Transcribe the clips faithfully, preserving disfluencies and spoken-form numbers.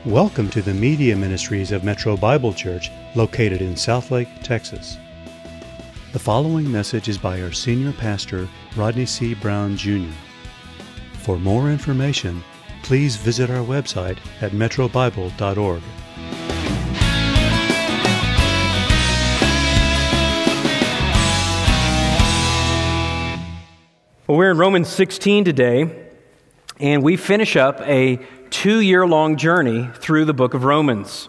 Welcome to the Media Ministries of Metro Bible Church, located in Southlake, Texas. The following message is by our senior pastor, Rodney C. Brown, Junior For more information, please visit our website at metro bible dot org. Well, we're in Romans sixteen today, and we finish up a two-year-long journey through the book of Romans.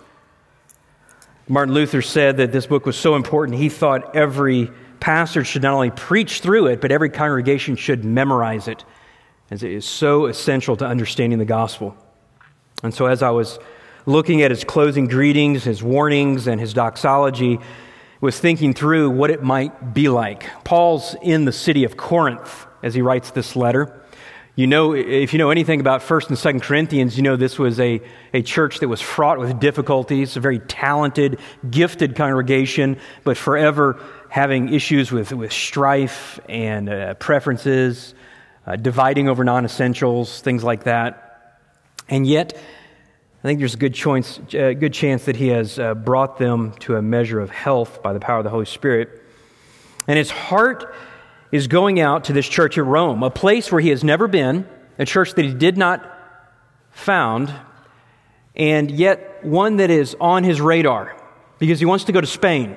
Martin Luther said that this book was so important, he thought every pastor should not only preach through it, but every congregation should memorize it, as it is so essential to understanding the gospel. And so as I was looking at his closing greetings, his warnings, and his doxology, was thinking through what it might be like. Paul's in the city of Corinth as he writes this letter. You know, if you know anything about First and Second Corinthians, you know this was a, a church that was fraught with difficulties, a very talented, gifted congregation, but forever having issues with, with strife and uh, preferences, uh, dividing over non-essentials, things like that. And yet, I think there's a good chance, uh, good chance that he has uh, brought them to a measure of health by the power of the Holy Spirit. And his heart is going out to this church at Rome, a place where he has never been, a church that he did not found, and yet one that is on his radar because he wants to go to Spain.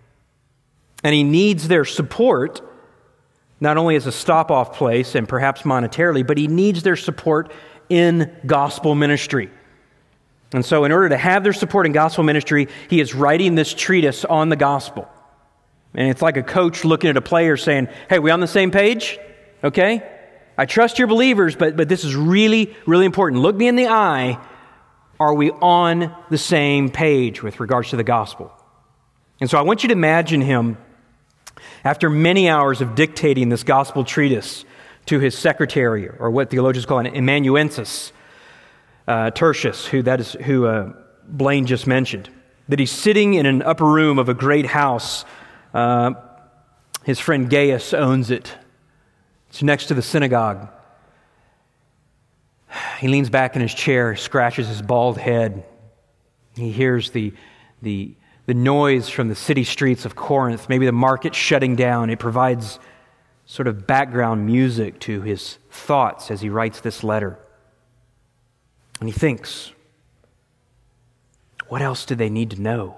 And he needs their support, not only as a stop-off place and perhaps monetarily, but he needs their support in gospel ministry. And so in order to have their support in gospel ministry, he is writing this treatise on the gospel. And it's like a coach looking at a player saying, hey, we on the same page? Okay? I trust your believers, but, but this is really, really important. Look me in the eye. Are we on the same page with regards to the gospel? And so I want you to imagine him, after many hours of dictating this gospel treatise to his secretary, or what theologians call an amanuensis, uh, Tertius, who that is who uh, Blaine just mentioned, that he's sitting in an upper room of a great house. Uh, his friend Gaius owns it. It's next to the synagogue. He leans back in his chair, scratches his bald head. He hears the, the, the noise from the city streets of Corinth, maybe the market shutting down. It provides sort of background music to his thoughts as he writes this letter. And he thinks, what else do they need to know?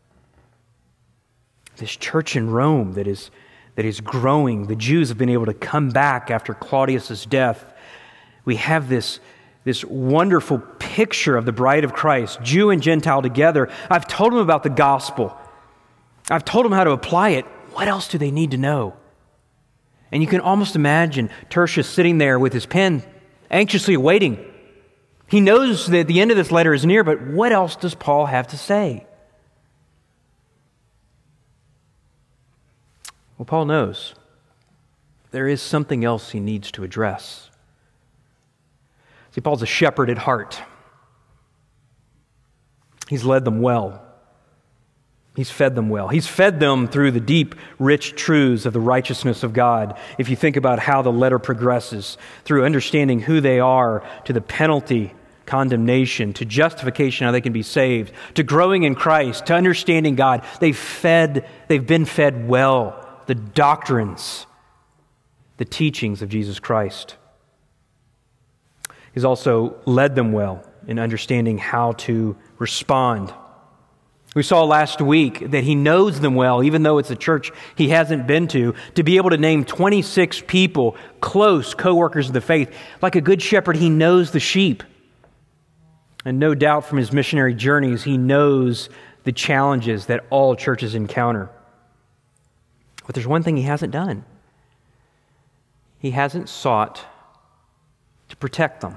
This church in Rome that is that is growing. The Jews have been able to come back after Claudius's death. We have this, this wonderful picture of the bride of Christ, Jew and Gentile together. I've told them about the gospel. I've told them how to apply it. What else do they need to know? And you can almost imagine Tertius sitting there with his pen, anxiously waiting. He knows that the end of this letter is near, but what else does Paul have to say? Well, Paul knows there is something else he needs to address. See, Paul's a shepherd at heart. He's led them well. He's fed them well. He's fed them through the deep, rich truths of the righteousness of God. If you think about how the letter progresses, through understanding who they are, to the penalty, condemnation, to justification, how they can be saved, to growing in Christ, to understanding God, they've fed, they've been fed well. The doctrines, the teachings of Jesus Christ. He's also led them well in understanding how to respond. We saw last week that he knows them well, even though it's a church he hasn't been to, to be able to name twenty-six people, close co-workers of the faith. Like a good shepherd, he knows the sheep. And no doubt from his missionary journeys, he knows the challenges that all churches encounter. But there's one thing he hasn't done. He hasn't sought to protect them.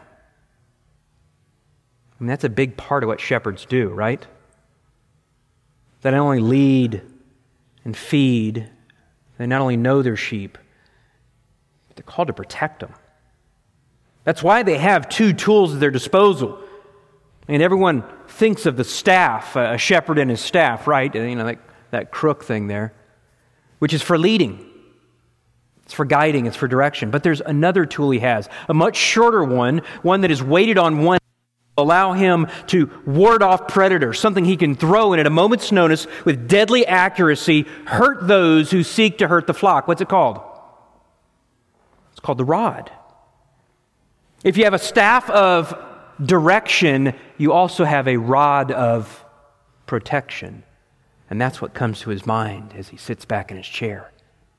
I mean, that's a big part of what shepherds do, right? They not only lead and feed, they not only know their sheep, but they're called to protect them. That's why they have two tools at their disposal. I mean, everyone thinks of the staff, a shepherd and his staff, right? You know, that, that crook thing there. Which is for leading. It's for guiding, it's for direction. But there's another tool he has, a much shorter one, one that is weighted on one Allow him to ward off predators, something he can throw and at a moment's notice with deadly accuracy hurt those who seek to hurt the flock. What's it called? It's called the rod. If you have a staff of direction, you also have a rod of protection. And that's what comes to his mind as he sits back in his chair.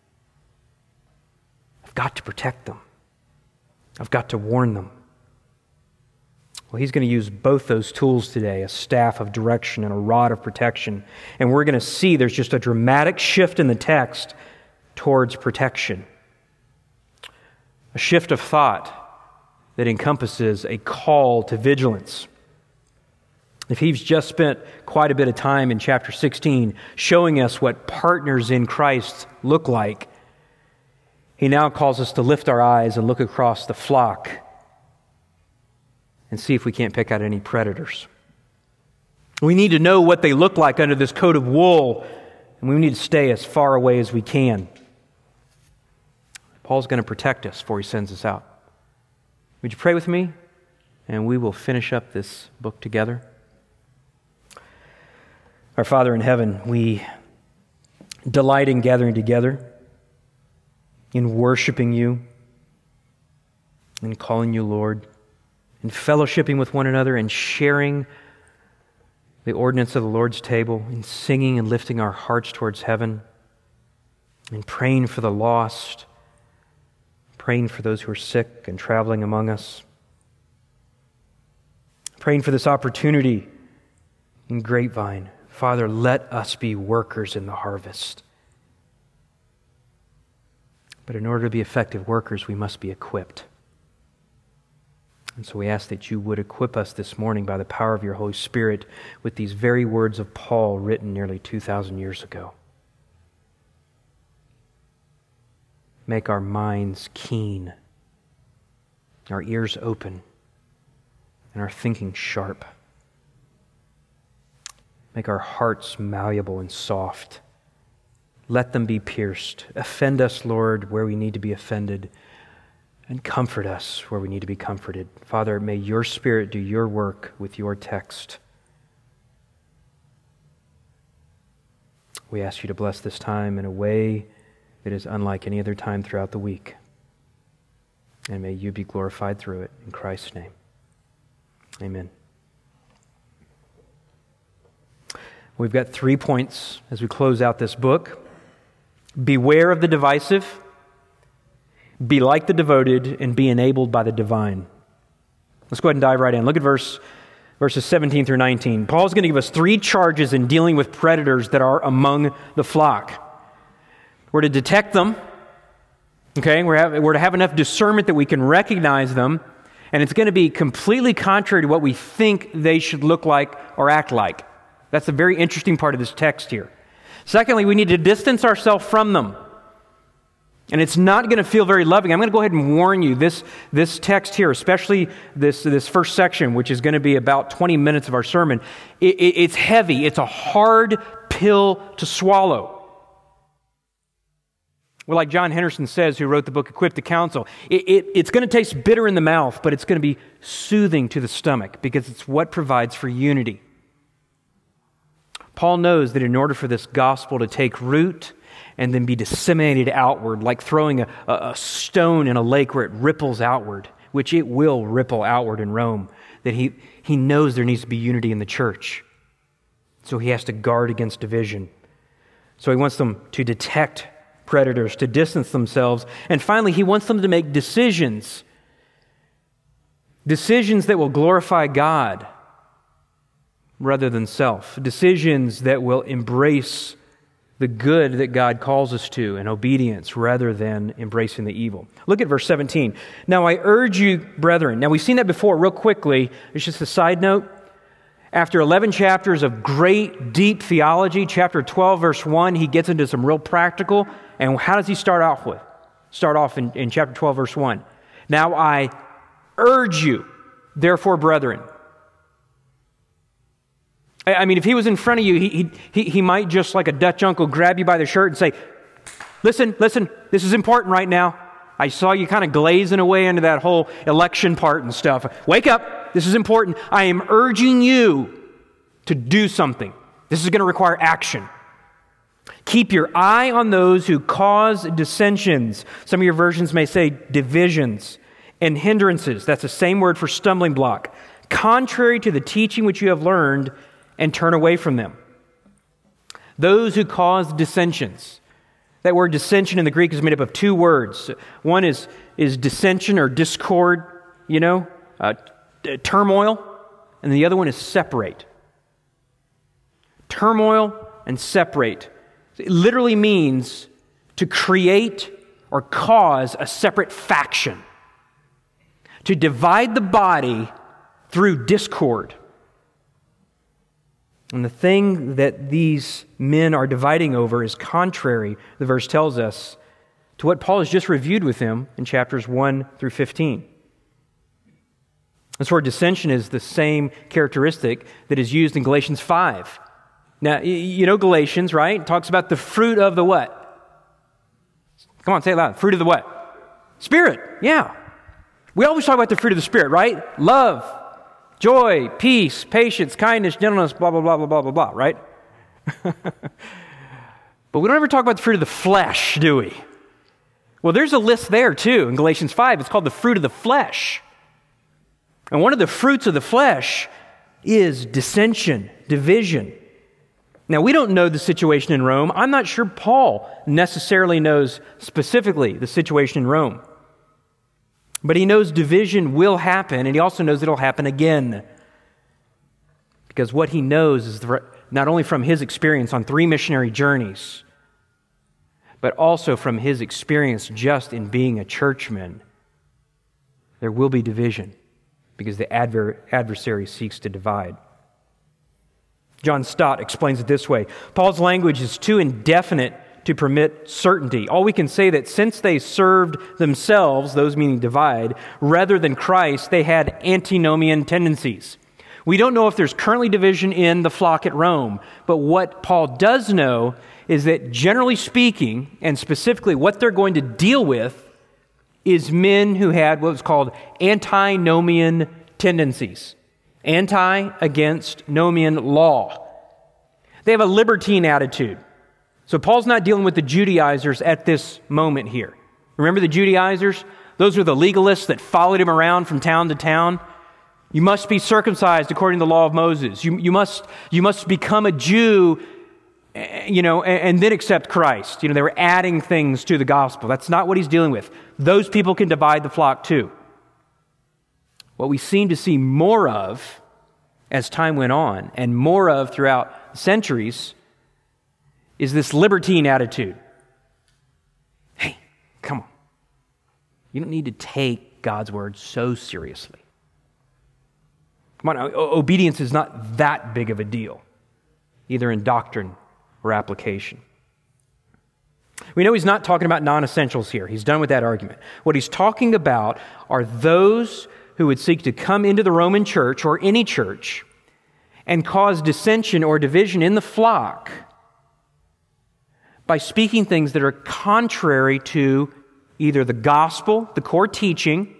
I've got to protect them. I've got to warn them. Well, he's going to use both those tools today, a staff of direction and a rod of protection. And we're going to see there's just a dramatic shift in the text towards protection. A shift of thought that encompasses a call to vigilance. If he's just spent quite a bit of time in chapter sixteen showing us what partners in Christ look like, he now calls us to lift our eyes and look across the flock and see if we can't pick out any predators. We need to know what they look like under this coat of wool, and we need to stay as far away as we can. Paul's going to protect us before he sends us out. Would you pray with me? And we will finish up this book together. Our Father in heaven, we delight in gathering together, in worshiping you, in calling you Lord, in fellowshipping with one another, and sharing the ordinance of the Lord's table, in singing and lifting our hearts towards heaven, in praying for the lost, praying for those who are sick and traveling among us, praying for this opportunity in Grapevine. Father, let us be workers in the harvest. But in order to be effective workers, we must be equipped. And so we ask that you would equip us this morning by the power of your Holy Spirit with these very words of Paul written nearly two thousand years ago. Make our minds keen, our ears open, and our thinking sharp. Make our hearts malleable and soft. Let them be pierced. Offend us, Lord, where we need to be offended, and comfort us where we need to be comforted. Father, may your Spirit do your work with your text. We ask you to bless this time in a way that is unlike any other time throughout the week. And may you be glorified through it. In Christ's name, amen. We've got three points as we close out this book. Beware of the divisive, be like the devoted, and be enabled by the divine. Let's go ahead and dive right in. Look at verse verses seventeen through nineteen. Paul's going to give us three charges in dealing with predators that are among the flock. We're to detect them. Okay, we're, have, we're to have enough discernment that we can recognize them, and it's going to be completely contrary to what we think they should look like or act like. That's a very interesting part of this text here. Secondly, we need to distance ourselves from them. And it's not going to feel very loving. I'm going to go ahead and warn you, this, this text here, especially this, this first section, which is going to be about twenty minutes of our sermon, it, it, it's heavy. It's a hard pill to swallow. Well, like John Henderson says, who wrote the book Equip the Counsel, it, it, it's going to taste bitter in the mouth, but it's going to be soothing to the stomach because it's what provides for unity. Paul knows that in order for this gospel to take root and then be disseminated outward, like throwing a, a stone in a lake where it ripples outward, which it will ripple outward in Rome, that he, he knows there needs to be unity in the church. So he has to guard against division. So he wants them to detect predators, to distance themselves, and finally he wants them to make decisions. Decisions that will glorify God rather than self. Decisions that will embrace the good that God calls us to and obedience rather than embracing the evil. Look at verse seventeen. Now I urge you, brethren. Now we've seen that before real quickly. It's just a side note. After eleven chapters of great, deep theology, chapter twelve, verse one, he gets into some real practical. And how does he start off with? Start off in, in chapter twelve, verse one. Now I urge you, therefore, brethren. I mean, if he was in front of you, he, he, he might just like a Dutch uncle grab you by the shirt and say, listen, listen, this is important right now. I saw you kind of glazing away into that whole election part and stuff. Wake up. This is important. I am urging you to do something. This is going to require action. Keep your eye on those who cause dissensions. Some of your versions may say divisions and hindrances. That's the same word for stumbling block. Contrary to the teaching which you have learned, and turn away from them. Those who cause dissensions. That word dissension in the Greek is made up of two words. One is, is dissension or discord, you know, uh, t- turmoil, and the other one is separate. Turmoil and separate. It literally means to create or cause a separate faction. To divide the body through discord. And the thing that these men are dividing over is contrary, the verse tells us, to what Paul has just reviewed with them in chapters one through fifteen. This word dissension is the same characteristic that is used in Galatians five. Now, you know Galatians, right? It talks about the fruit of the what? Come on, say it loud. Fruit of the what? Spirit, yeah. We always talk about the fruit of the Spirit, right? Love, joy, peace, patience, kindness, gentleness, blah, blah, blah, blah, blah, blah, blah, right? But we don't ever talk about the fruit of the flesh, do we? Well, there's a list there too in Galatians five. It's called the fruit of the flesh. And one of the fruits of the flesh is dissension, division. Now, we don't know the situation in Rome. I'm not sure Paul necessarily knows specifically the situation in Rome. But he knows division will happen, and he also knows it'll happen again. Because what he knows is not only from his experience on three missionary journeys, but also from his experience just in being a churchman, there will be division because the adver- adversary seeks to divide. John Stott explains it this way. Paul's language is too indefinite to permit certainty. All we can say that since they served themselves, those meaning divide, rather than Christ, they had antinomian tendencies. We don't know if there's currently division in the flock at Rome, but what Paul does know is that generally speaking, and specifically what they're going to deal with, is men who had what was called antinomian tendencies. Anti against nomian law. They have a libertine attitude. So Paul's not dealing with the Judaizers at this moment here. Remember the Judaizers? Those were the legalists that followed him around from town to town. You must be circumcised according to the law of Moses. You, you must you must become a Jew, you know, and, and then accept Christ. You know, they were adding things to the gospel. That's not what he's dealing with. Those people can divide the flock too. What we seem to see more of as time went on, and more of throughout centuries, is this libertine attitude. Hey, come on. You don't need to take God's word so seriously. Come on, obedience is not that big of a deal, either in doctrine or application. We know he's not talking about non-essentials here. He's done with that argument. What he's talking about are those who would seek to come into the Roman church or any church and cause dissension or division in the flock by speaking things that are contrary to either the gospel, the core teaching,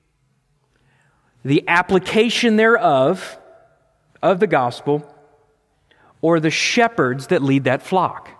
the application thereof of the gospel, or the shepherds that lead that flock.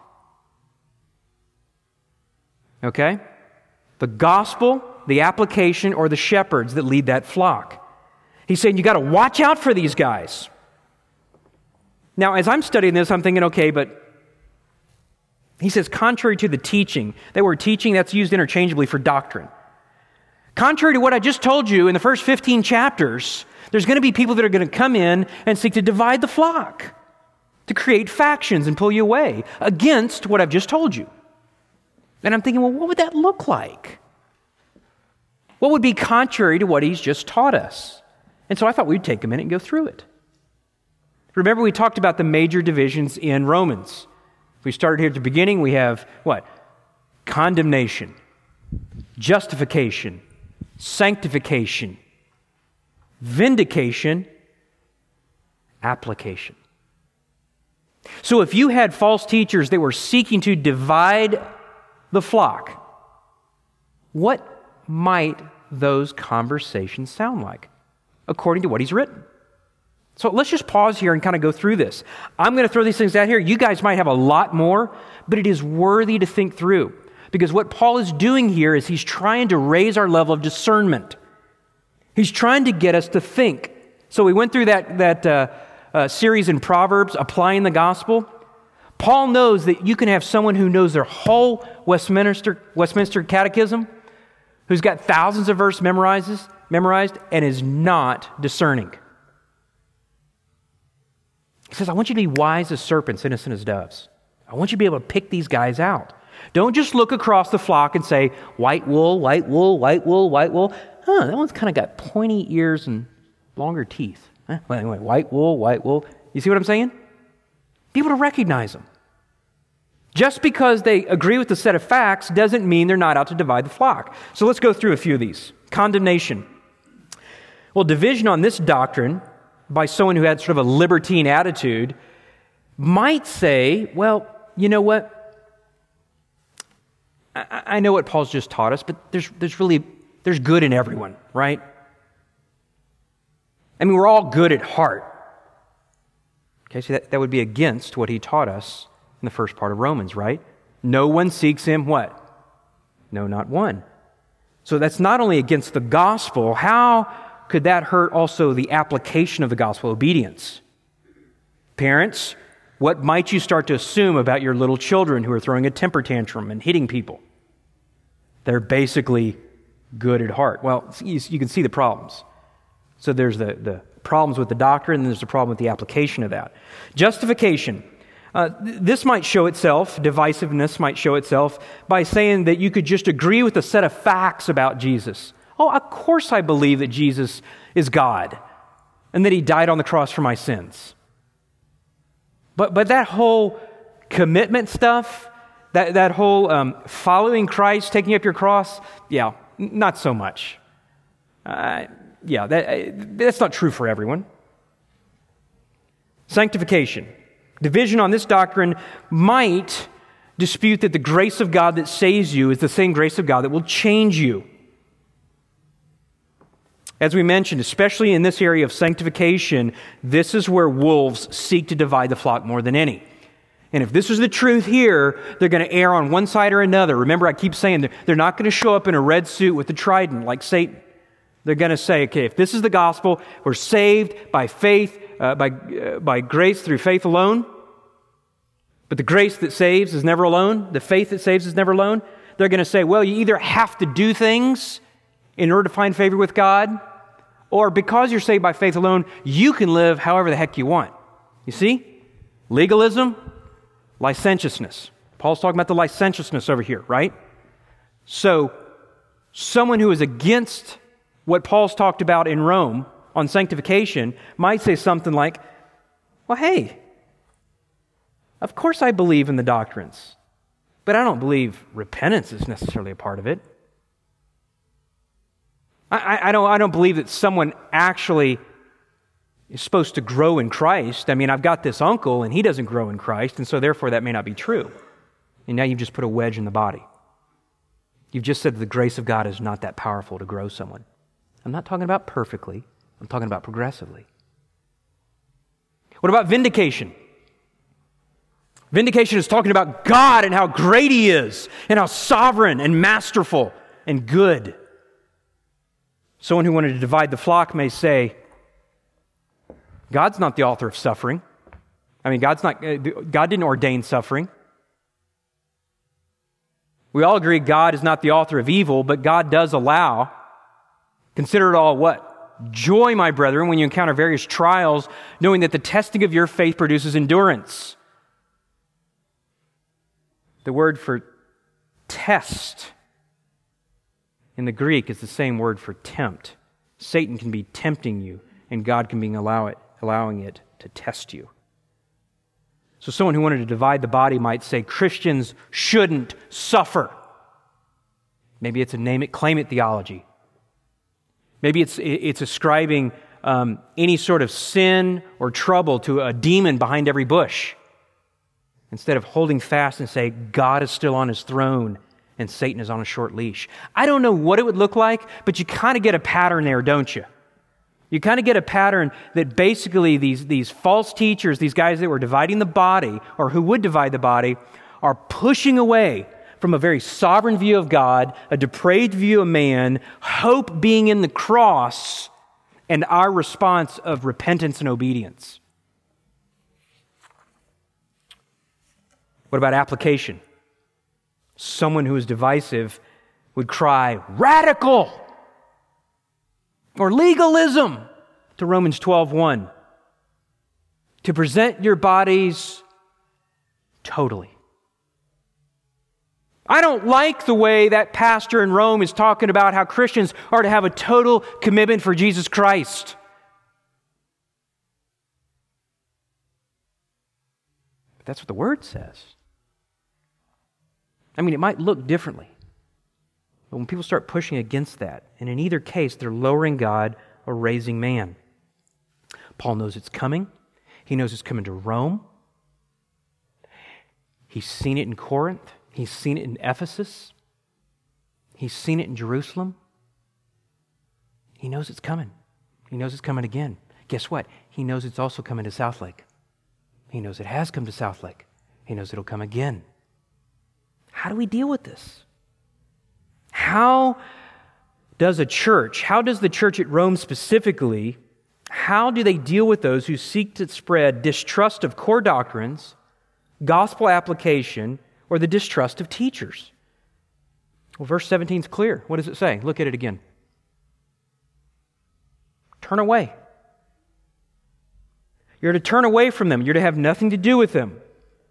Okay? The gospel, the application, or the shepherds that lead that flock. He's saying you got to watch out for these guys. Now, as I'm studying this, I'm thinking, okay, but he says contrary to the teaching. That word teaching, that's used interchangeably for doctrine. Contrary to what I just told you in the first fifteen chapters, there's going to be people that are going to come in and seek to divide the flock, to create factions and pull you away against what I've just told you. And I'm thinking, well, what would that look like? What would be contrary to what he's just taught us? And so I thought we'd take a minute and go through it. Remember, we talked about the major divisions in Romans. If we started here at the beginning, we have what? Condemnation, justification, sanctification, vindication, application. So if you had false teachers that were seeking to divide the flock, what might those conversations sound like, according to what he's written? So let's just pause here and kind of go through this. I'm going to throw these things out here. You guys might have a lot more, but it is worthy to think through. Because what Paul is doing here is he's trying to raise our level of discernment. He's trying to get us to think. So we went through that, that uh, uh, series in Proverbs, applying the gospel. Paul knows that you can have someone who knows their whole Westminster, Westminster Catechism, who's got thousands of verses memorizes, memorized, and is not discerning. He says, I want you to be wise as serpents, innocent as doves. I want you to be able to pick these guys out. Don't just look across the flock and say, white wool, white wool, white wool, white wool. Huh, that one's kind of got pointy ears and longer teeth. Huh? Well, anyway, white wool, white wool. You see what I'm saying? Be able to recognize them. Just because they agree with the set of facts doesn't mean they're not out to divide the flock. So let's go through a few of these. Condemnation. Well, division on this doctrine by someone who had sort of a libertine attitude might say, well, you know what? I, I know what Paul's just taught us, but there's there's really, there's good in everyone, right? I mean, we're all good at heart. Okay, so that, that would be against what he taught us in the first part of Romans, right? No one seeks him, what? No, not one. So that's not only against the gospel, how could that hurt also the application of the gospel, obedience? Parents, what might you start to assume about your little children who are throwing a temper tantrum and hitting people? They're basically good at heart. Well, you, you can see the problems. So there's the, the problems with the doctrine, and there's the problem with the application of that. Justification. Uh, th- this might show itself, divisiveness might show itself by saying that you could just agree with a set of facts about Jesus. Oh, of course I believe that Jesus is God and that he died on the cross for my sins. But but that whole commitment stuff, that, that whole um, following Christ, taking up your cross, yeah, n- not so much. Uh, yeah, that, uh, that's not true for everyone. Sanctification. Division on this doctrine might dispute that the grace of God that saves you is the same grace of God that will change you. As we mentioned, especially in this area of sanctification, this is where wolves seek to divide the flock more than any. And if this is the truth here, they're going to err on one side or another. Remember, I keep saying they're, they're not going to show up in a red suit with a trident like Satan. They're going to say, okay, if this is the gospel, we're saved by faith, uh, by, uh, by grace through faith alone. But the grace that saves is never alone. The faith that saves is never alone. They're going to say, well, you either have to do things in order to find favor with God, or because you're saved by faith alone, you can live however the heck you want. You see? Legalism, licentiousness. Paul's talking about the licentiousness over here, right? So, someone who is against what Paul's talked about in Rome on sanctification might say something like, well, hey, of course I believe in the doctrines, but I don't believe repentance is necessarily a part of it. I, I, don't, I don't believe that someone actually is supposed to grow in Christ. I mean, I've got this uncle and he doesn't grow in Christ, and so therefore that may not be true. And now you've just put a wedge in the body. You've just said that the grace of God is not that powerful to grow someone. I'm not talking about perfectly. I'm talking about progressively. What about vindication? Vindication is talking about God and how great He is, and how sovereign and masterful and good. Someone who wanted to divide the flock may say, God's not the author of suffering. I mean, God's not, God didn't ordain suffering. We all agree God is not the author of evil, but God does allow. Consider it all what? Joy, my brethren, when you encounter various trials, knowing that the testing of your faith produces endurance. The word for test in the Greek is the same word for tempt. Satan can be tempting you, and God can be allow it, allowing it to test you. So someone who wanted to divide the body might say Christians shouldn't suffer. Maybe it's a name it, claim it theology. Maybe it's it's ascribing um, any sort of sin or trouble to a demon behind every bush, instead of holding fast and say God is still on His throne and Satan is on a short leash. I don't know what it would look like, but you kind of get a pattern there, don't you? You kind of get a pattern that basically these, these false teachers, these guys that were dividing the body, or who would divide the body, are pushing away from a very sovereign view of God, a depraved view of man, hope being in the cross, and our response of repentance and obedience. What about application? Someone who is divisive would cry, radical, or legalism, to Romans twelve one. To present your bodies totally. I don't like the way that pastor in Rome is talking about how Christians are to have a total commitment for Jesus Christ. But that's what the Word says. I mean, it might look differently. But when people start pushing against that, and in either case, they're lowering God or raising man. Paul knows it's coming. He knows it's coming to Rome. He's seen it in Corinth. He's seen it in Ephesus. He's seen it in Jerusalem. He knows it's coming. He knows it's coming again. Guess what? He knows it's also coming to Southlake. He knows it has come to Southlake. He knows it'll come again. How do we deal with this? How does a church, how does the church at Rome specifically, how do they deal with those who seek to spread distrust of core doctrines, gospel application, or the distrust of teachers? Well, verse seventeen is clear. What does it say? Look at it again. Turn away. You're to turn away from them. You're to have nothing to do with them.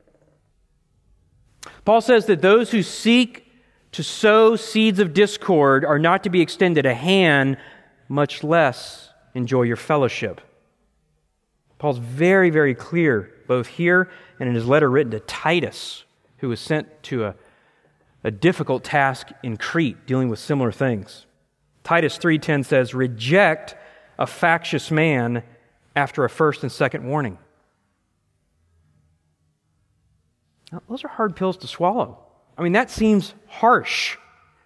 Paul says that those who seek to sow seeds of discord are not to be extended a hand, much less enjoy your fellowship. Paul's very, very clear, both here and in his letter written to Titus, who was sent to a, a difficult task in Crete, dealing with similar things. Titus three ten says, reject a factious man after a first and second warning. Now, those are hard pills to swallow. I mean, that seems harsh.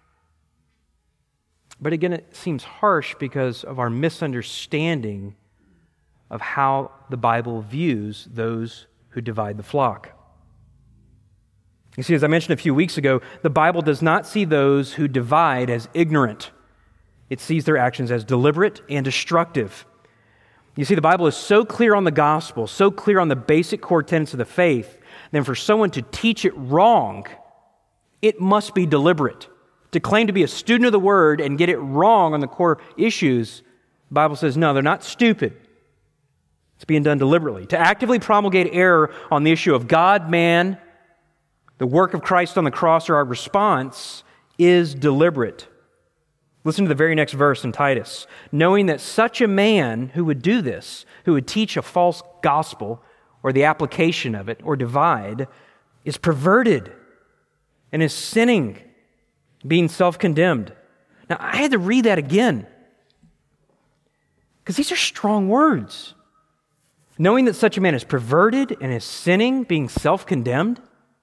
But again, it seems harsh because of our misunderstanding of how the Bible views those who divide the flock. You see, as I mentioned a few weeks ago, the Bible does not see those who divide as ignorant. It sees their actions as deliberate and destructive. You see, the Bible is so clear on the gospel, so clear on the basic core tenets of the faith, then for someone to teach it wrong, it must be deliberate. To claim to be a student of the Word and get it wrong on the core issues, the Bible says, no, they're not stupid. It's being done deliberately. To actively promulgate error on the issue of God, man, the work of Christ on the cross, or our response, is deliberate. Listen to the very next verse in Titus. Knowing that such a man who would do this, who would teach a false gospel, or the application of it, or divide, is perverted and is sinning, being self-condemned. Now, I had to read that again, because these are strong words. Knowing that such a man is perverted and is sinning, being self-condemned.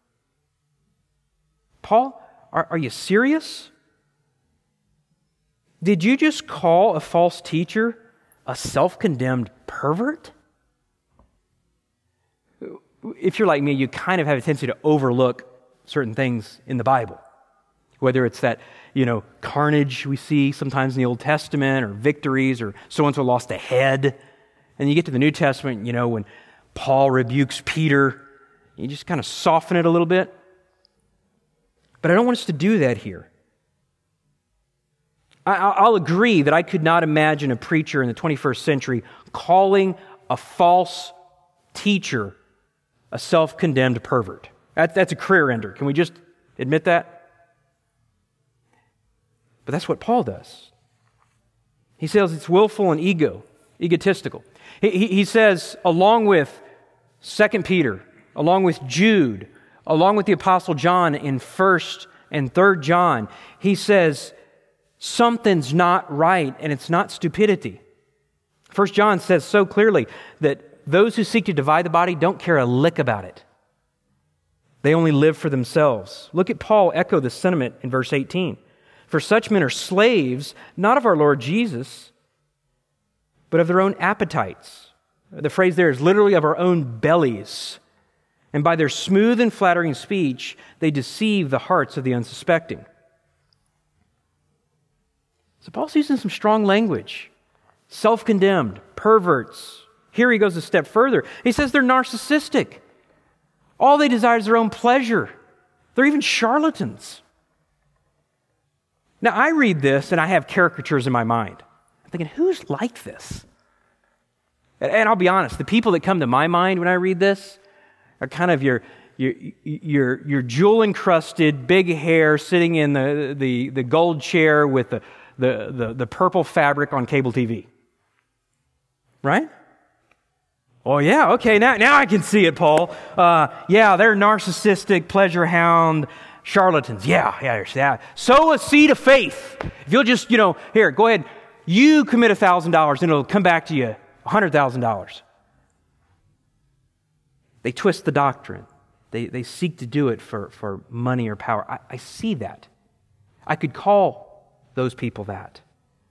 Paul, are, are you serious? Did you just call a false teacher a self-condemned pervert? If you're like me, you kind of have a tendency to overlook certain things in the Bible. Whether it's that, you know, carnage we see sometimes in the Old Testament, or victories, or so-and-so lost a head. And you get to the New Testament, you know, when Paul rebukes Peter, you just kind of soften it a little bit. But I don't want us to do that here. I, I'll agree that I could not imagine a preacher in the twenty-first century calling a false teacher a self-condemned pervert. That, that's a career ender. Can we just admit that? But that's what Paul does. He says it's willful and ego, egotistical. He, he, he says, along with Second Peter, along with Jude, along with the Apostle John in First and Third John, he says something's not right, and it's not stupidity. First John says so clearly that those who seek to divide the body don't care a lick about it. They only live for themselves. Look at Paul echo the sentiment in verse eighteen. For such men are slaves, not of our Lord Jesus, but of their own appetites. The phrase there is literally of our own bellies. And by their smooth and flattering speech, they deceive the hearts of the unsuspecting. So Paul's using some strong language. Self-condemned, perverts. Here he goes a step further. He says they're narcissistic. All they desire is their own pleasure. They're even charlatans. Now, I read this and I have caricatures in my mind. I'm thinking, who's like this? And I'll be honest, the people that come to my mind when I read this are kind of your your your, your jewel-encrusted, big hair, sitting in the, the, the gold chair with the, the, the, the purple fabric on cable T V. Right? Oh, yeah, okay, now, now I can see it, Paul. Uh, yeah, they're narcissistic, pleasure hound, charlatans. Yeah, yeah, yeah. Sow a seed of faith. If you'll just, you know, here, go ahead. You commit one thousand dollars and it'll come back to you one hundred thousand dollars. They twist the doctrine. They they seek to do it for, for money or power. I, I see that. I could call those people that.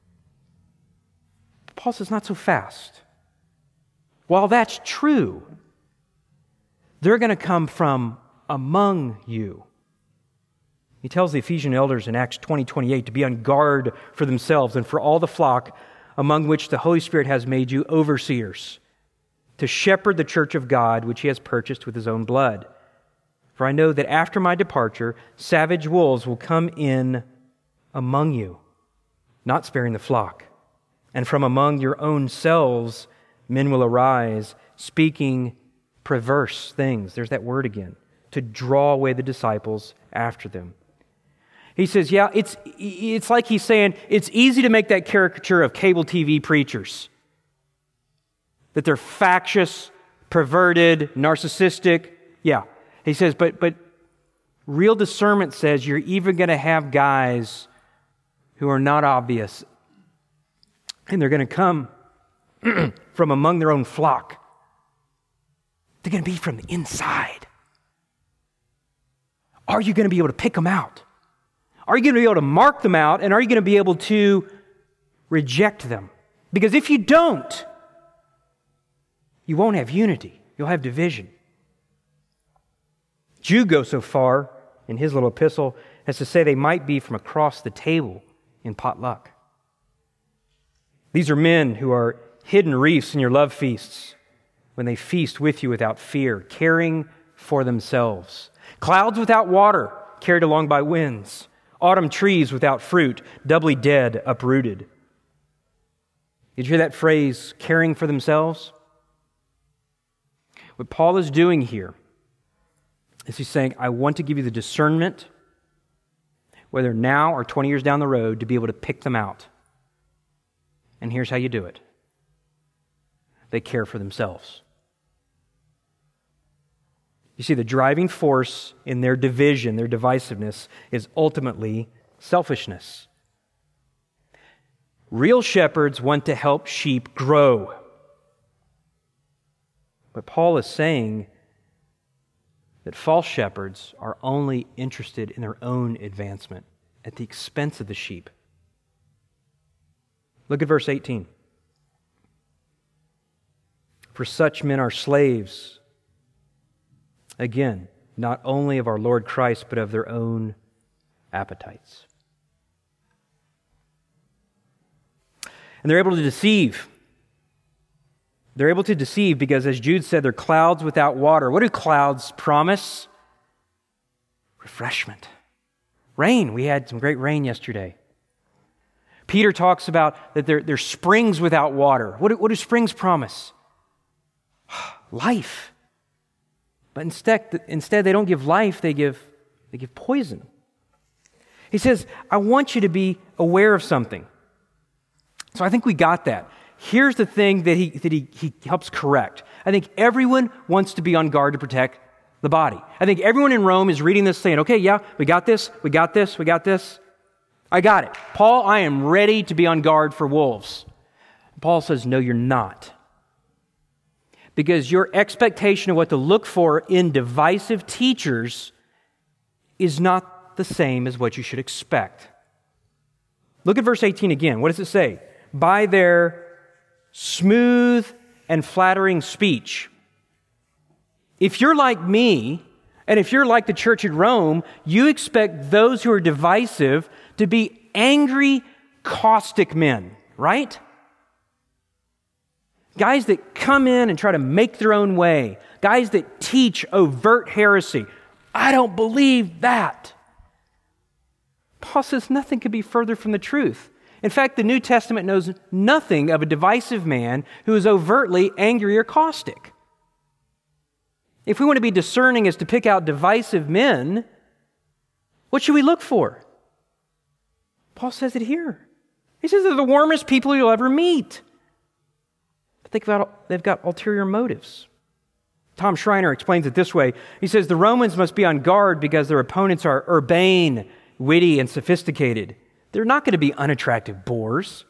But Paul says, not so fast. While that's true, they're going to come from among you. He tells the Ephesian elders in Acts twenty twenty-eight to be on guard for themselves and for all the flock among which the Holy Spirit has made you overseers, to shepherd the church of God which He has purchased with His own blood. For I know that after my departure, savage wolves will come in among you, not sparing the flock. And from among your own selves men will arise, speaking perverse things. There's that word again. To draw away the disciples after them. He says, yeah, it's it's like he's saying, it's easy to make that caricature of cable T V preachers. That they're factious, perverted, narcissistic. Yeah. He says, but but real discernment says you're even going to have guys who are not obvious. And they're going to come from among their own flock. They're going to be from the inside. Are you going to be able to pick them out? Are you going to be able to mark them out? And are you going to be able to reject them? Because if you don't, you won't have unity. You'll have division. Jude goes so far in his little epistle as to say they might be from across the table in potluck. These are men who are hidden reefs in your love feasts when they feast with you without fear, caring for themselves. Clouds without water, carried along by winds. Autumn trees without fruit, doubly dead, uprooted. Did you hear that phrase, caring for themselves? What Paul is doing here is he's saying, I want to give you the discernment, whether now or twenty years down the road, to be able to pick them out. And here's how you do it. They care for themselves. You see, the driving force in their division, their divisiveness, is ultimately selfishness. Real shepherds want to help sheep grow. But Paul is saying that false shepherds are only interested in their own advancement at the expense of the sheep. Look at verse eighteen. For such men are slaves, again, not only of our Lord Christ, but of their own appetites. And they're able to deceive. They're able to deceive because, as Jude said, they're clouds without water. What do clouds promise? Refreshment. Rain. We had some great rain yesterday. Peter talks about that they're, they're springs without water. What do, what do springs promise? Life. But instead, instead they don't give life, they give, they give poison. He says, I want you to be aware of something. So I think we got that. Here's the thing that he that he, he helps correct. I think everyone wants to be on guard to protect the body. I think everyone in Rome is reading this saying, okay, yeah, we got this, we got this, we got this. I got it. Paul, I am ready to be on guard for wolves. Paul says, no, you're not. because your expectation of what to look for in divisive teachers is not the same as what you should expect. Look at verse eighteen again. What does it say? By their smooth and flattering speech. If you're like me, and if you're like the church at Rome, you expect those who are divisive to be angry, caustic men, right? Guys that come in and try to make their own way. Guys that teach overt heresy. I don't believe that. Paul says nothing could be further from the truth. In fact, the New Testament knows nothing of a divisive man who is overtly angry or caustic. If we want to be discerning as to pick out divisive men, what should we look for? Paul says it here. He says they're the warmest people you'll ever meet. But they've got, they've got ulterior motives. Tom Schreiner explains it this way. He says the Romans must be on guard because their opponents are urbane, witty, and sophisticated. They're not going to be unattractive bores.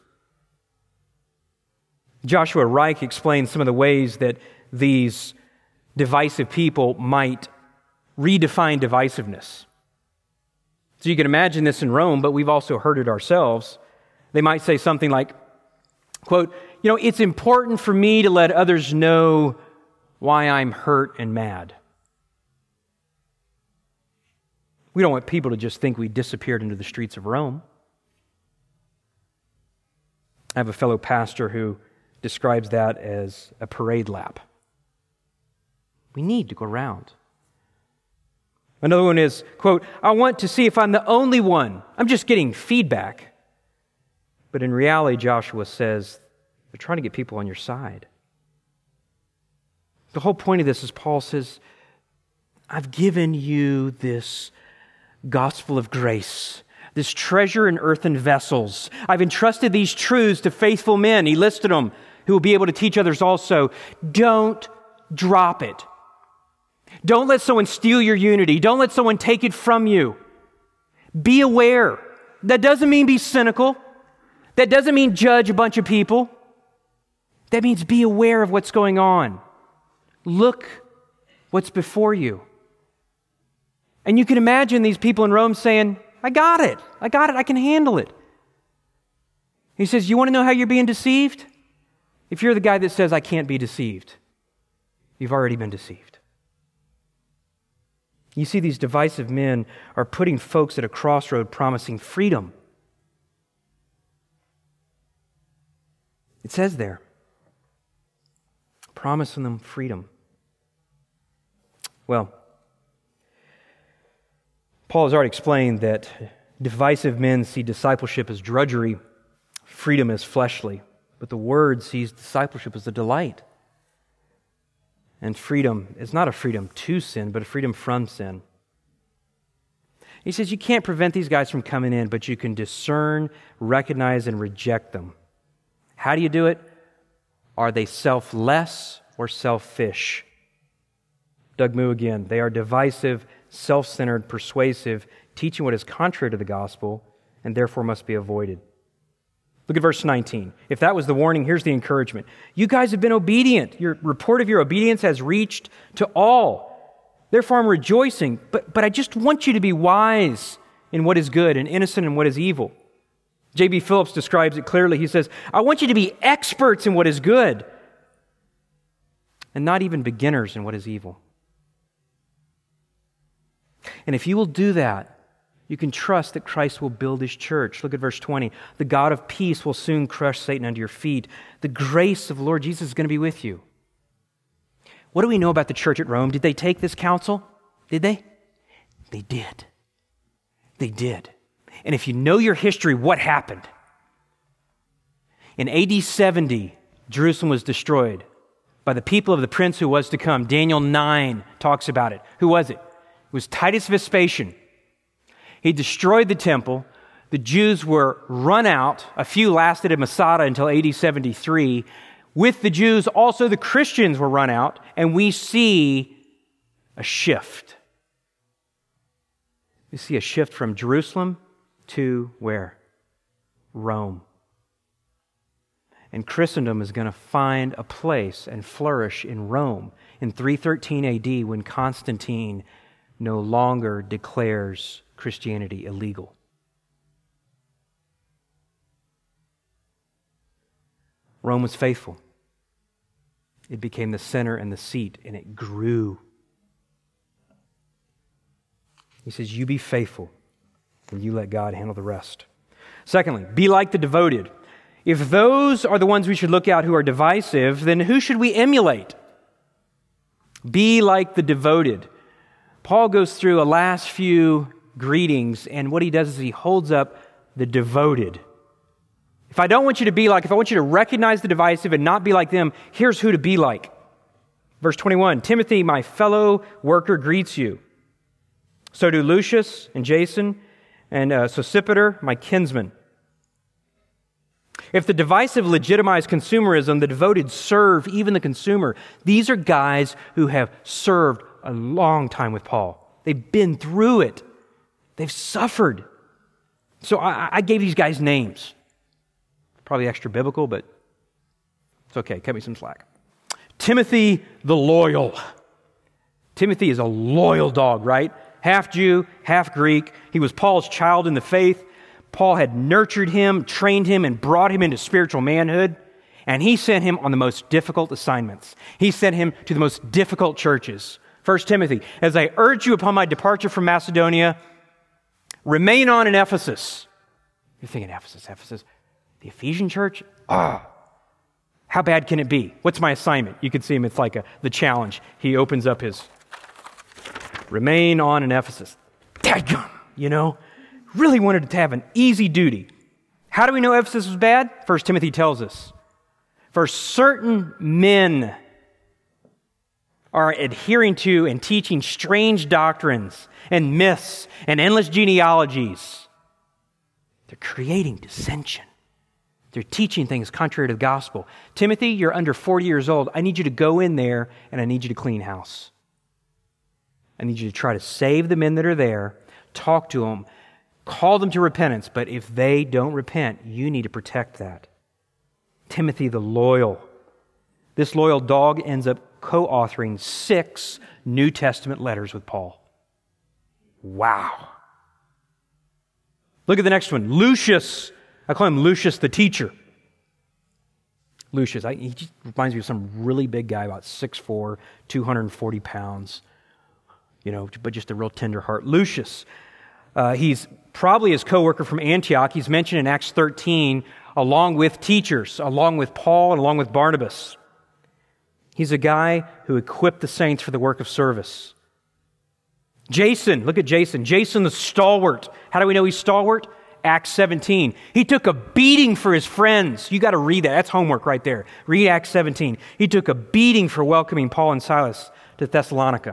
Joshua Reich explains some of the ways that these divisive people might redefine divisiveness. So you can imagine this in Rome, but we've also heard it ourselves. They might say something like, quote, you know, it's important for me to let others know why I'm hurt and mad. We don't want people to just think we disappeared into the streets of Rome. I have a fellow pastor who describes that as a parade lap. We need to go around. Another one is, quote, I want to see if I'm the only one. I'm just getting feedback. But in reality, Joshua says, they're trying to get people on your side. The whole point of this is Paul says, I've given you this gospel of grace, this treasure in earthen vessels. I've entrusted these truths to faithful men. He listed them, who will be able to teach others also. Don't drop it. Don't let someone steal your unity. Don't let someone take it from you. Be aware. That doesn't mean be cynical. That doesn't mean judge a bunch of people. That means be aware of what's going on. Look what's before you. And you can imagine these people in Rome saying, I got it. I got it. I can handle it. He says, you want to know how you're being deceived? If you're the guy that says, I can't be deceived, you've already been deceived. You see, these divisive men are putting folks at a crossroad promising freedom. It says there, promising them freedom. Well, Paul has already explained that divisive men see discipleship as drudgery, freedom as fleshly, but the Word sees discipleship as a delight. And freedom is not a freedom to sin, but a freedom from sin. He says you can't prevent these guys from coming in, but you can discern, recognize, and reject them. How do you do it? Are they selfless or selfish? Doug Moo again. They are divisive, self-centered, persuasive, teaching what is contrary to the gospel, and therefore must be avoided. Look at verse nineteen. If that was the warning, here's the encouragement. You guys have been obedient. Your report of your obedience has reached to all. Therefore I'm rejoicing, but, but I just want you to be wise in what is good and innocent in what is evil. J B Phillips describes it clearly. He says, I want you to be experts in what is good and not even beginners in what is evil. And if you will do that, you can trust that Christ will build His church. Look at verse twenty. The God of peace will soon crush Satan under your feet. The grace of the Lord Jesus is going to be with you. What do we know about the church at Rome? Did they take this counsel? Did they? They did. They did. And if you know your history, what happened? In A D seventy, Jerusalem was destroyed by the people of the prince who was to come. Daniel nine talks about it. Who was it? It was Titus Vespasian. He destroyed the temple. The Jews were run out. A few lasted in Masada until A D seventy-three. With the Jews, also the Christians were run out, and we see a shift. We see a shift from Jerusalem to where? Rome. And Christendom is going to find a place and flourish in Rome in three thirteen A D when Constantine no longer declares Christianity illegal. Rome was faithful. It became the center and the seat, and it grew. He says, you be faithful, and you let God handle the rest. Secondly, be like the devoted. If those are the ones we should look at who are divisive, then who should we emulate? Be like the devoted. Paul goes through a last few greetings, and what he does is he holds up the devoted. If I don't want you to be like, if I want you to recognize the divisive and not be like them, here's who to be like. Verse twenty-one, Timothy, my fellow worker, greets you. So do Lucius and Jason and uh, Sosipater, my kinsman. If the divisive legitimize consumerism, the devoted serve even the consumer. These are guys who have served a long time with Paul. They've been through it. They've suffered. So I, I gave these guys names. Probably extra biblical, but it's okay. Cut me some slack. Timothy the loyal. Timothy is a loyal dog, right? Half Jew, half Greek. He was Paul's child in the faith. Paul had nurtured him, trained him, and brought him into spiritual manhood. And he sent him on the most difficult assignments. He sent him to the most difficult churches. First Timothy, as I urge you upon my departure from Macedonia, remain on in Ephesus. You're thinking, Ephesus, Ephesus. The Ephesian church? Ah, how bad can it be? What's my assignment? You can see him, it's like a, the challenge. He opens up his, remain on in Ephesus. Dadgum, you know, really wanted to have an easy duty. How do we know Ephesus was bad? First Timothy tells us. For certain men are adhering to and teaching strange doctrines and myths and endless genealogies. They're creating dissension. They're teaching things contrary to the gospel. Timothy, you're under forty years old. I need you to go in there and I need you to clean house. I need you to try to save the men that are there, talk to them, call them to repentance. But if they don't repent, you need to protect that. Timothy the loyal. This loyal dog ends up co-authoring six New Testament letters with Paul. Wow. Look at the next one. Lucius. I call him Lucius the teacher. Lucius, I, he just reminds me of some really big guy, about six foot four, two hundred forty pounds, you know, but just a real tender heart. Lucius, uh, he's probably his co-worker from Antioch. He's mentioned in Acts thirteen, along with teachers, along with Paul and along with Barnabas. He's a guy who equipped the saints for the work of service. Jason, look at Jason. Jason the stalwart. How do we know he's stalwart? Acts seventeen. He took a beating for his friends. You got to read that. That's homework right there. Read Acts seventeen. He took a beating for welcoming Paul and Silas to Thessalonica.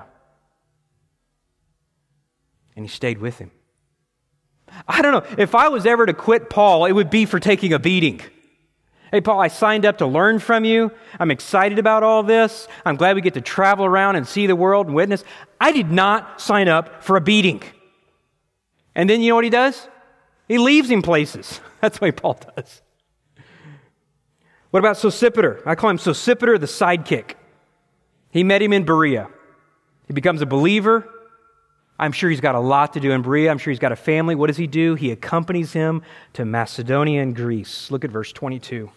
And he stayed with him. I don't know. If I was ever to quit Paul, it would be for taking a beating. Hey, Paul, I signed up to learn from you. I'm excited about all this. I'm glad we get to travel around and see the world and witness. I did not sign up for a beating. And then you know what he does? He leaves him places. That's what Paul does. What about Sosipater? I call him Sosipater the sidekick. He met him in Berea. He becomes a believer. I'm sure he's got a lot to do in Berea. I'm sure he's got a family. What does he do? He accompanies him to Macedonia and Greece. Look at verse twenty-two.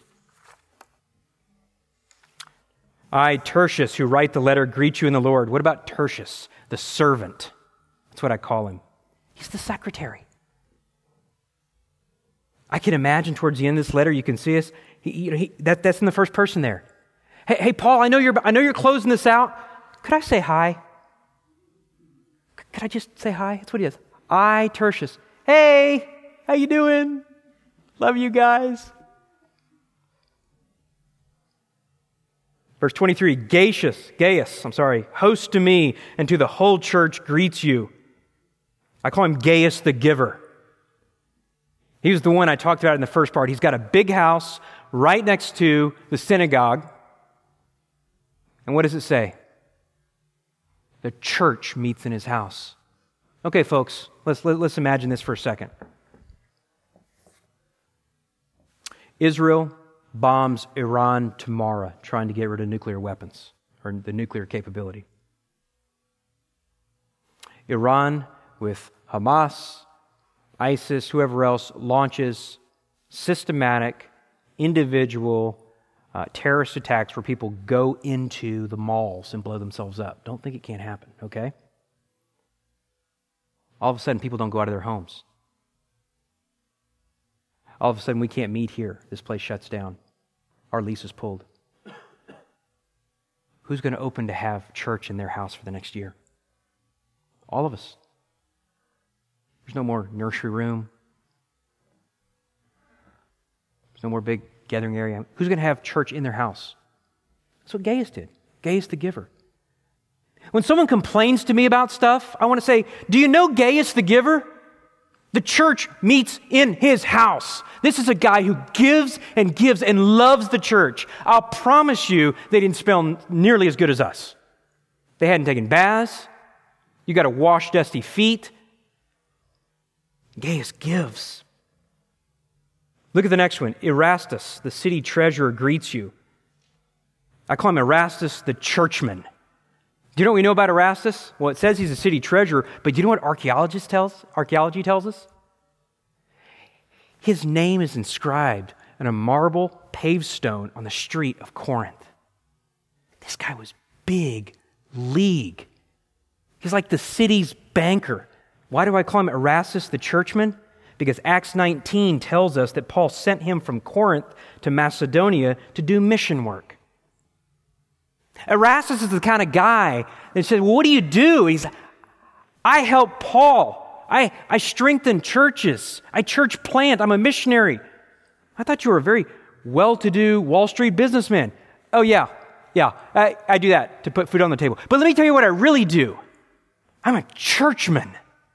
I, Tertius, who write the letter, greet you in the Lord. What about Tertius, the servant? That's what I call him. He's the secretary. I can imagine towards the end of this letter, you can see us. He, you know, he, that, that's in the first person there. Hey, hey, Paul, I know you're. I know you're closing this out. Could I say hi? Could I just say hi? That's what he is. I, Tertius. Hey, how you doing? Love you guys. Verse twenty-three. Gaius, Gaius, I'm sorry, host to me and to the whole church greets you. I call him Gaius the giver. He was the one I talked about in the first part. He's got a big house right next to the synagogue. And what does it say? The church meets in his house. Okay, folks, let's, let, let's imagine this for a second. Israel bombs Iran tomorrow, trying to get rid of nuclear weapons or the nuclear capability. Iran, with Hamas, ISIS, whoever else, launches systematic, individual uh, terrorist attacks where people go into the malls and blow themselves up. Don't think it can't happen, okay? All of a sudden, people don't go out of their homes. All of a sudden, we can't meet here. This place shuts down. Our lease is pulled. Who's going to open to have church in their house for the next year? All of us. There's no more nursery room. There's no more big gathering area. Who's going to have church in their house? That's what Gaius did. Gaius the giver. When someone complains to me about stuff, I want to say, do you know Gaius the giver? The church meets in his house. This is a guy who gives and gives and loves the church. I'll promise you they didn't smell nearly as good as us. They hadn't taken baths. You got to wash dusty feet. Gaius gives. Look at the next one. Erastus, the city treasurer, greets you. I call him Erastus the churchman. Do you know what we know about Erastus? Well, it says he's a city treasurer, but do you know what archaeologists tells, archaeology tells us? His name is inscribed on a marble paved stone on the street of Corinth. This guy was big league. He's like the city's banker. Why do I call him Erastus the churchman? Because Acts nineteen tells us that Paul sent him from Corinth to Macedonia to do mission work. Erastus is the kind of guy that said, well, what do you do? He's, I help Paul. I, I strengthen churches. I church plant. I'm a missionary. I thought you were a very well-to-do Wall Street businessman. Oh, yeah, yeah, I, I do that to put food on the table. But let me tell you what I really do. I'm a churchman.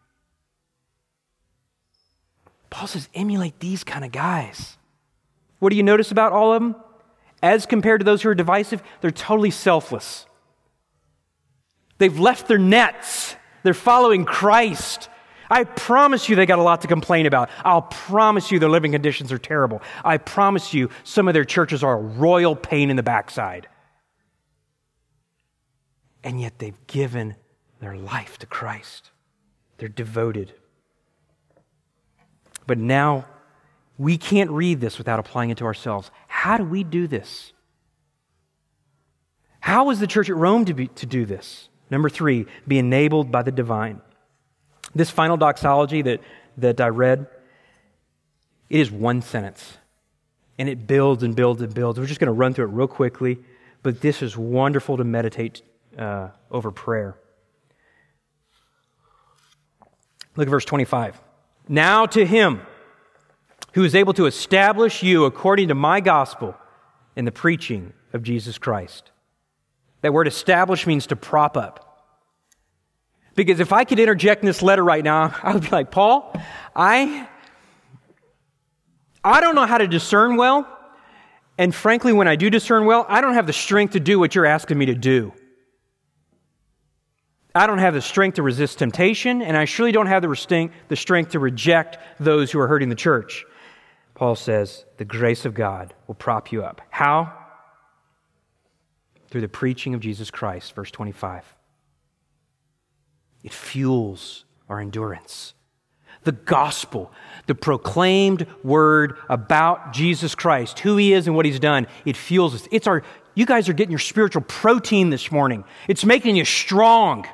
Paul says, emulate these kind of guys. What do you notice about all of them? As compared to those who are divisive, they're totally selfless. They've left their nets. They're following Christ. I promise you they got a lot to complain about. I'll promise you their living conditions are terrible. I promise you some of their churches are a royal pain in the backside. And yet they've given their life to Christ. They're devoted. But now, we can't read this without applying it to ourselves. How do we do this? How is the church at Rome to, be, to do this? Number three, be enabled by the divine. This final doxology that, that I read, it is one sentence. And it builds and builds and builds. We're just going to run through it real quickly, but this is wonderful to meditate uh, over prayer. Look at verse twenty-five. Now to him who is able to establish you according to my gospel in the preaching of Jesus Christ. That word establish means to prop up. Because if I could interject in this letter right now, I would be like, Paul, I, I don't know how to discern well. And frankly, when I do discern well, I don't have the strength to do what you're asking me to do. I don't have the strength to resist temptation, and I surely don't have the the strength to reject those who are hurting the church. Paul says, the grace of God will prop you up. How? Through the preaching of Jesus Christ, verse twenty-five. It fuels our endurance. The gospel, the proclaimed word about Jesus Christ, who He is and what He's done, it fuels us. It's our, you guys are getting your spiritual protein this morning. It's making you strong.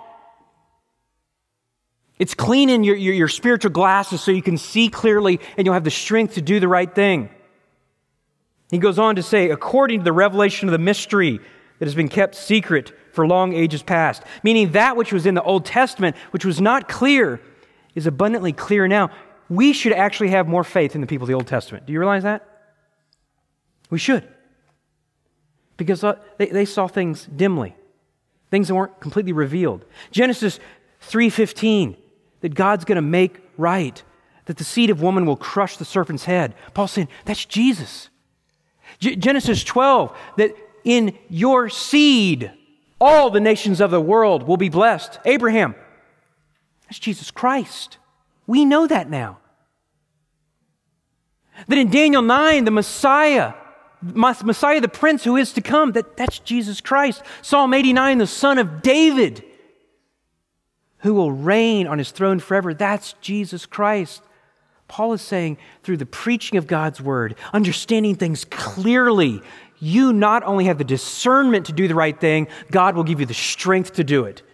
It's cleaning your, your, your spiritual glasses so you can see clearly and you'll have the strength to do the right thing. He goes on to say, according to the revelation of the mystery that has been kept secret for long ages past, meaning that which was in the Old Testament, which was not clear, is abundantly clear now. We should actually have more faith in the people of the Old Testament. Do you realize that? We should. Because they, they saw things dimly, things that weren't completely revealed. Genesis three fifteen, that God's going to make right, that the seed of woman will crush the serpent's head. Paul's saying, that's Jesus. G- Genesis twelve, that in your seed, all the nations of the world will be blessed. Abraham, that's Jesus Christ. We know that now. That in Daniel nine, the Messiah Messiah, the Prince who is to come, that, that's Jesus Christ. Psalm eighty-nine, the Son of David, who will reign on his throne forever. That's Jesus Christ. Paul is saying, through the preaching of God's word, understanding things clearly, you not only have the discernment to do the right thing, God will give you the strength to do it.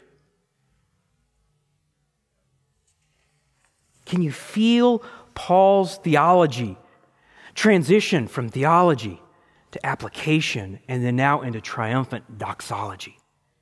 Can you feel Paul's theology transition from theology to application and then now into triumphant doxology?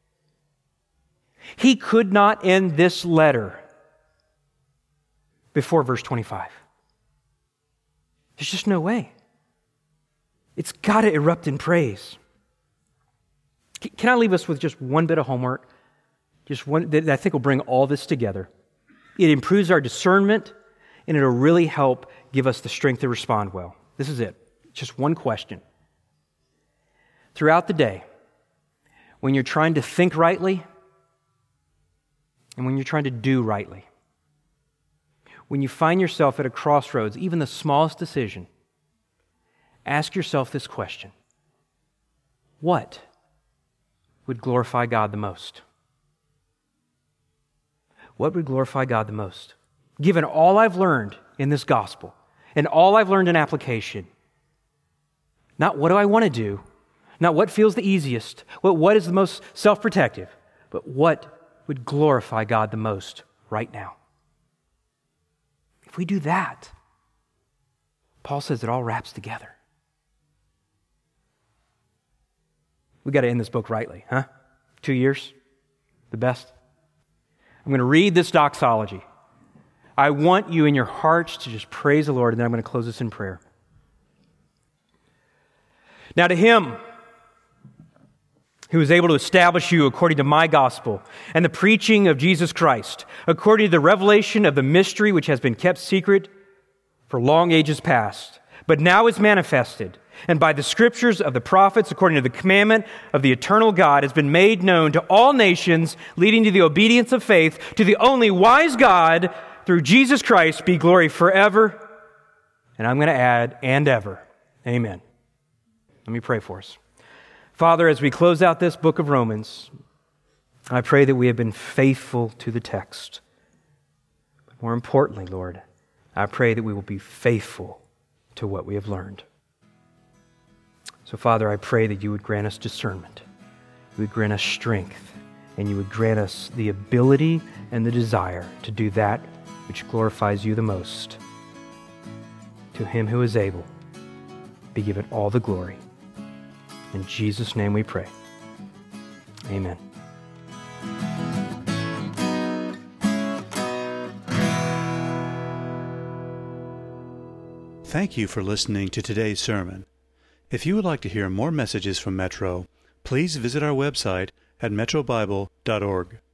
He could not end this letter before verse twenty-five. There's just no way. It's got to erupt in praise. Can I leave us with just one bit of homework? Just one that I think will bring all this together. It improves our discernment, and it'll really help give us the strength to respond well. This is it. Just one question. Throughout the day, when you're trying to think rightly and when you're trying to do rightly, when you find yourself at a crossroads, even the smallest decision, ask yourself this question: what would glorify God the most? What would glorify God the most? Given all I've learned in this gospel and all I've learned in application, not what do I want to do, not what feels the easiest, what, what is the most self-protective, but what would glorify God the most right now? If we do that, Paul says it all wraps together. We got to end this book rightly, huh? Two years? The best? I'm going to read this doxology. I want you in your hearts to just praise the Lord, and then I'm going to close this in prayer. Now to him who is able to establish you according to my gospel and the preaching of Jesus Christ, according to the revelation of the mystery which has been kept secret for long ages past, but now is manifested, and by the scriptures of the prophets, according to the commandment of the eternal God, has been made known to all nations, leading to the obedience of faith, to the only wise God, through Jesus Christ, be glory forever. And I'm going to add, and ever. Amen. Let me pray for us. Father, as we close out this book of Romans, I pray that we have been faithful to the text. But more importantly, Lord, I pray that we will be faithful to what we have learned. So, Father, I pray that you would grant us discernment, you would grant us strength, and you would grant us the ability and the desire to do that which glorifies you the most. To him who is able, be given all the glory. In Jesus' name we pray. Amen. Thank you for listening to today's sermon. If you would like to hear more messages from Metro, please visit our website at metro bible dot org.